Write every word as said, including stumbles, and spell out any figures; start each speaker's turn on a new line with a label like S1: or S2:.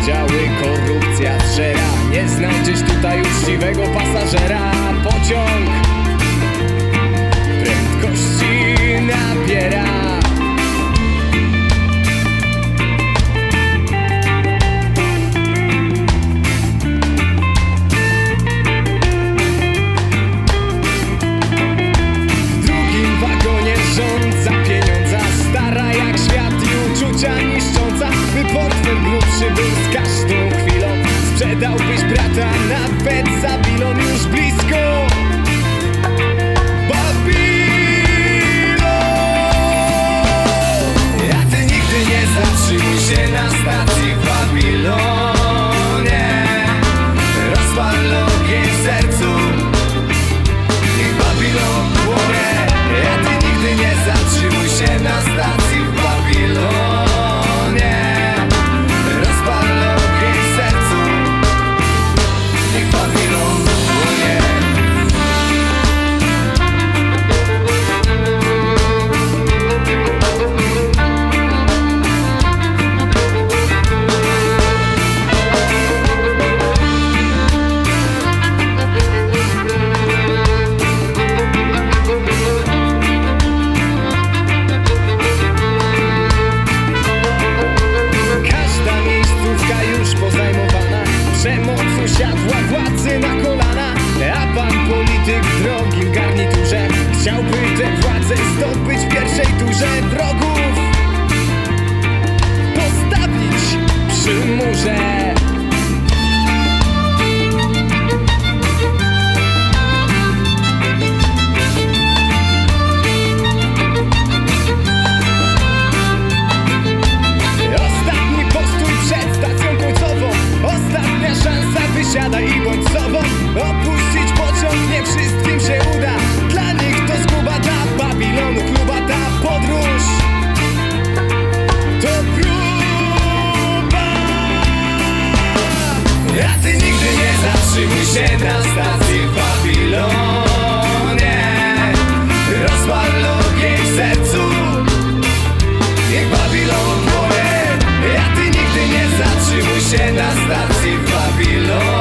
S1: rozdziały, korupcja zżera. Nie znajdziesz tutaj uczciwego pasażera. Pociąg prędkości nabiera. W drugim wagonie rządza pieniądza, stara jak świat i uczucia niszcząca. By portfel grubszy był z każdą chwilą, sprzedałbyś brata nawet za bilon. Już blisko Babilon. A ty nigdy nie zatrzymuj się na stacji w Babilonie. Rozpal ogień w sercu, niech Babilon płonie. A ty nigdy nie zatrzymuj się na stacji w Babilonie. Rozpal ogień w sercu, niech Babilon płonie. Przemoc usiadła władzy na kolana, a pan polityk w drogim garniturze chciałby tę władzę zdobyć w pierwszej turze. Wrogów postawić przy murze. Ostatni postój przed stacją końcową, ostatnia szansa, wysiadaj i bądź sobą. Opuścić pociąg nie wszystkim się uda, dla nich to zguba, dla Babilonu kluba. Ta podróż to próba. A ty nigdy nie zatrzymuj się na stacji w Babilonie. Rozpal ogień w sercu, niech Babilon płonie. A ty nigdy nie zatrzymuj się na stacji w Babilonie.